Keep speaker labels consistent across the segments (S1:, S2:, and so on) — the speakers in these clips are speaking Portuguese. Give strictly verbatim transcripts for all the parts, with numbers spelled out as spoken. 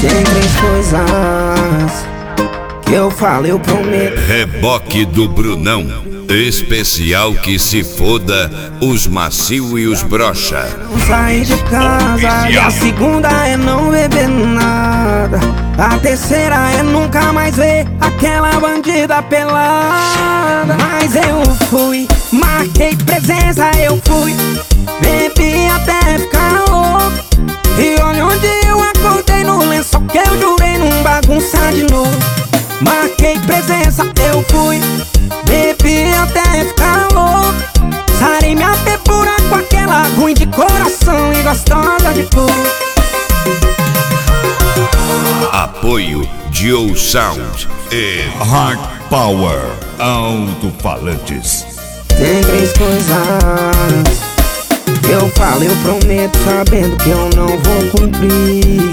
S1: Tem três coisas que eu falo, eu prometo.
S2: Reboque do Brunão, especial que se foda os macio e os brocha.
S1: Não sair de casa. E a segunda é não beber nada. A terceira é nunca mais ver aquela bandida pelada. Mas eu fui, marquei presença, eu fui, bebi até ficar louco. E olha onde eu acordei, no lençol que eu jurei não bagunçar de novo. Marquei presença, eu fui, bebi até ficar louco. Sarei minha pepura com aquela ruim de coração e gostosa de cor.
S2: Apoio Dio Sound e
S3: Hard Power Alto-Falantes.
S1: Tem três coisas que eu falo, eu prometo, sabendo que eu não vou cumprir.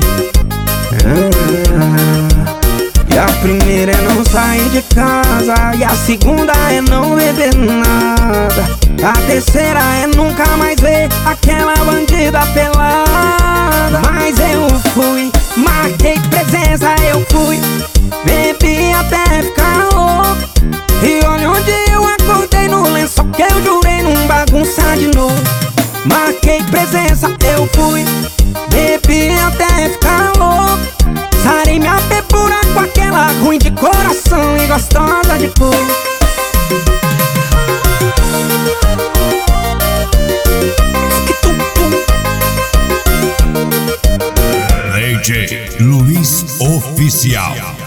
S1: ah, E a primeira é não sair de casa. E a segunda é não beber nada. A terceira é nunca mais ver aquela bandida pelada. Mas eu fui, marquei presença, eu fui, bebi até ficar louco. E olha onde eu acordei, no lençol que eu jurei não bagunçar de novo. Marquei presença, eu fui, bebi até ficar louco. Sarei minha pepura com aquela ruim de coração e gostosa de cor.
S3: D J Luiz Oficial.